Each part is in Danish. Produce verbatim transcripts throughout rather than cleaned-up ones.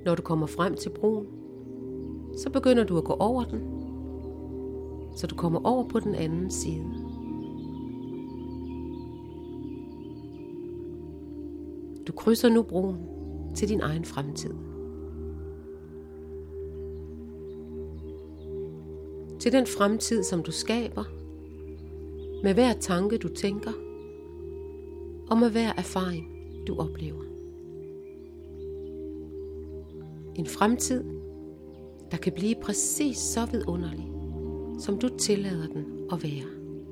Når du kommer frem til broen, så begynder du at gå over den, så du kommer over på den anden side. Du krydser nu broen til din egen fremtid. Til den fremtid, som du skaber, med hver tanke du tænker, og med hver erfaring du oplever. En fremtid, der kan blive præcis så vidunderlig, som du tillader den at være.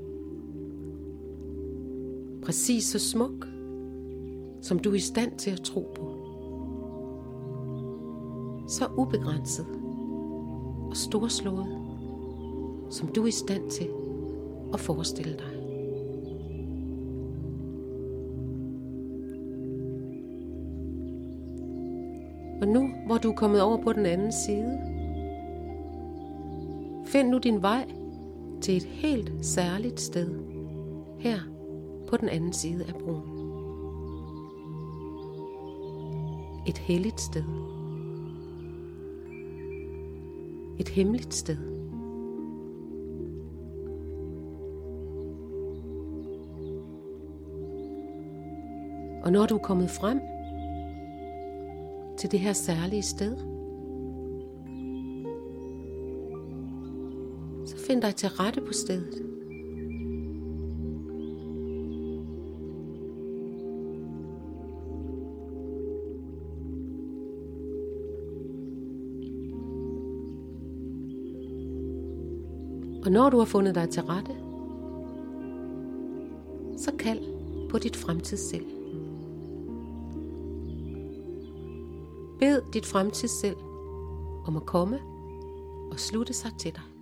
Præcis så smuk, som du er i stand til at tro på. Så ubegrænset og storslået, som du er i stand til at forestille dig. Og nu, hvor du er kommet over på den anden side, find nu din vej til et helt særligt sted, her på den anden side af broen. Et helligt sted. Et hemmeligt sted. Og når du er kommet frem til det her særlige sted, så find dig til rette på stedet. Og når du har fundet dig til rette, så kald på dit fremtidsselv. Bed dit fremtidsselv om at komme og slutte sig til dig.